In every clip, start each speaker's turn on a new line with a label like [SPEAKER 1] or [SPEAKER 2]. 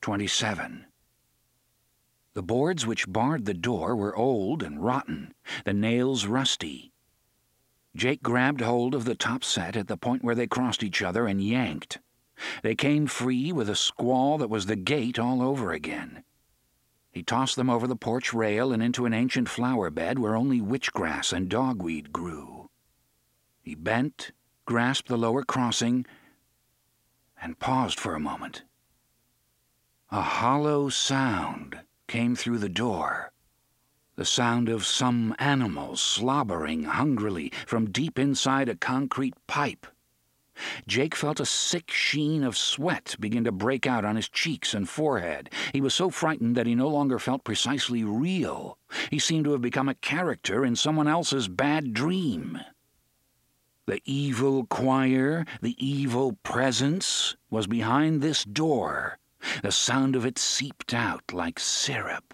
[SPEAKER 1] 27. The boards which barred the door were old and rotten, the nails rusty. Jake grabbed hold of the top set at the point where they crossed each other and yanked. They came free with a squall that was the gate all over again. He tossed them over the porch rail and into an ancient flower bed where only witchgrass and dogweed grew. He bent, grasped the lower crossing, and paused for a moment. A hollow sound came through the door, the sound of some animal slobbering hungrily from deep inside a concrete pipe. Jake felt a sick sheen of sweat begin to break out on his cheeks and forehead. He was so frightened that he no longer felt precisely real. He seemed to have become a character in someone else's bad dream. The evil choir, the evil presence, was behind this door. The sound of it seeped out like syrup.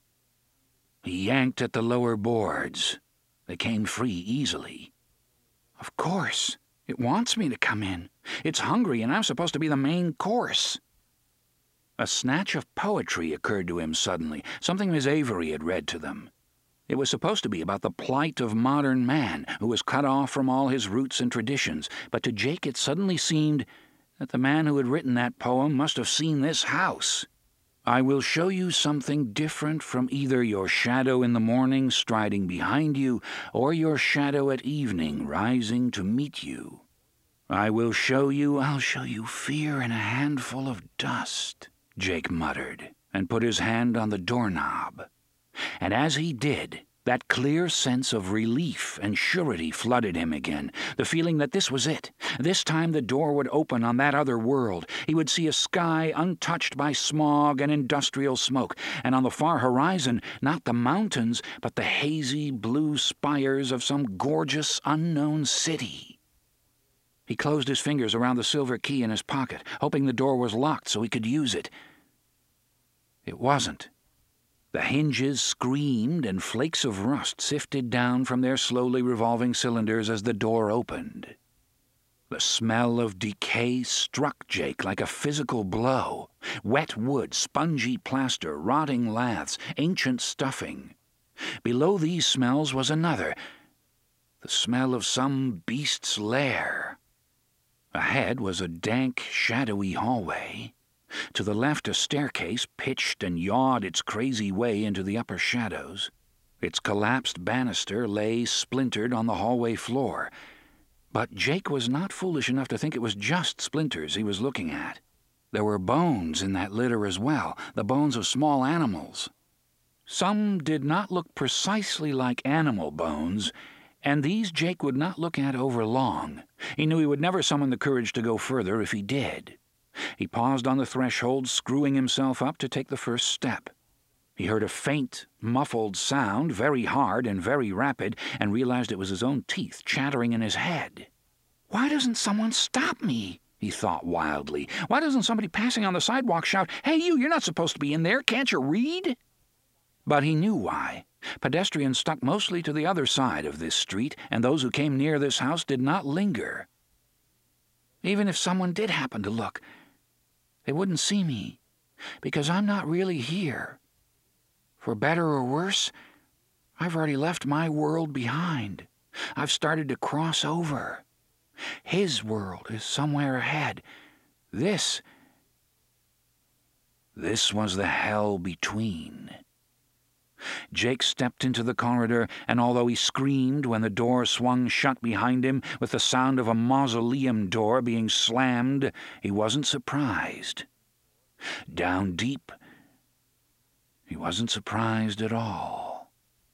[SPEAKER 1] He yanked at the lower boards. They came free easily. Of course, it wants me to come in. It's hungry, and I'm supposed to be the main course. A snatch of poetry occurred to him suddenly, something Miss Avery had read to them. It was supposed to be about the plight of modern man, who was cut off from all his roots and traditions, but to Jake it suddenly seemed that the man who had written that poem must have seen this house. I will show you something different from either your shadow in the morning striding behind you or your shadow at evening rising to meet you. I'll show you fear in a handful of dust, Jake muttered, and put his hand on the doorknob. And as he did, that clear sense of relief and surety flooded him again, the feeling that this was it. This time the door would open on that other world. He would see a sky untouched by smog and industrial smoke, and on the far horizon, not the mountains, but the hazy blue spires of some gorgeous unknown city. He closed his fingers around the silver key in his pocket, hoping the door was locked so he could use it. It wasn't. The hinges screamed and flakes of rust sifted down from their slowly revolving cylinders as the door opened. The smell of decay struck Jake like a physical blow. Wet wood, spongy plaster, rotting laths, ancient stuffing. Below these smells was another, the smell of some beast's lair. Ahead was a dank, shadowy hallway. To the left, a staircase pitched and yawed its crazy way into the upper shadows. Its collapsed banister lay splintered on the hallway floor. But Jake was not foolish enough to think it was just splinters he was looking at. There were bones in that litter as well, the bones of small animals. Some did not look precisely like animal bones, and these Jake would not look at over long. He knew he would never summon the courage to go further if he did. He paused on the threshold, screwing himself up to take the first step. He heard a faint, muffled sound, very hard and very rapid, and realized it was his own teeth chattering in his head. "Why doesn't someone stop me?" he thought wildly. "Why doesn't somebody passing on the sidewalk shout, 'Hey, you're not supposed to be in there, can't you read?'" But he knew why. Pedestrians stuck mostly to the other side of this street, and those who came near this house did not linger. Even if someone did happen to look, they wouldn't see me, because I'm not really here. For better or worse, I've already left my world behind. I've started to cross over. His world is somewhere ahead. This was the hell between. Jake stepped into the corridor, and although he screamed when the door swung shut behind him with the sound of a mausoleum door being slammed, he wasn't surprised. Down deep, he wasn't surprised at all.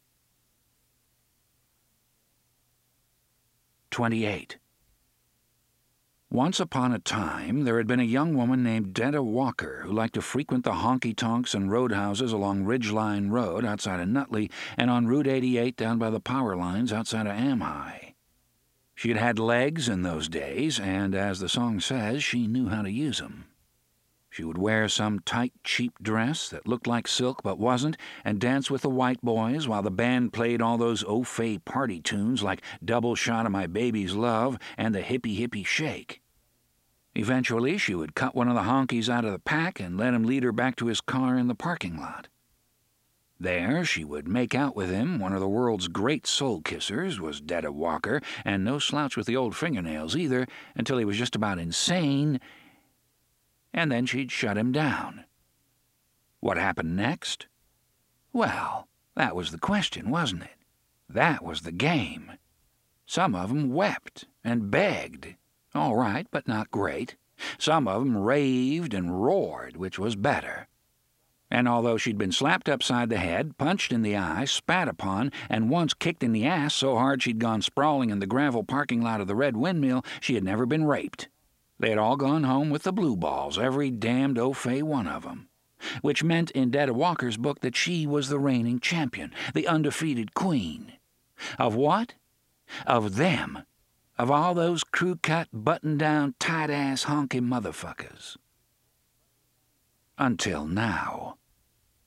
[SPEAKER 1] 28. Once upon a time, there had been a young woman named Detta Walker who liked to frequent the honky-tonks and roadhouses along Ridgeline Road outside of Nutley and on Route 88 down by the power lines outside of Amhi. She had had legs in those days, and as the song says, she knew how to use them. She would wear some tight, cheap dress that looked like silk but wasn't, and dance with the white boys while the band played all those au-fait party tunes like Double Shot of My Baby's Love and the Hippie Hippie Shake. Eventually, she would cut one of the honkies out of the pack and let him lead her back to his car in the parking lot. There, she would make out with him. One of the world's great soul-kissers was Detta Walker, and no slouch with the old fingernails either, until he was just about insane, and then she'd shut him down. What happened next? Well, that was the question, wasn't it? That was the game. Some of 'em wept and begged. All right, but not great. Some of 'em raved and roared, which was better. And although she'd been slapped upside the head, punched in the eye, spat upon, and once kicked in the ass so hard she'd gone sprawling in the gravel parking lot of the Red Windmill, she had never been raped. They had all gone home with the blue balls, every damned O'Fay one of 'em. Which meant in Detta Walker's book that she was the reigning champion, the undefeated queen. Of what? Of them. Of all those crew-cut, button-down, tight-ass honky motherfuckers. Until now.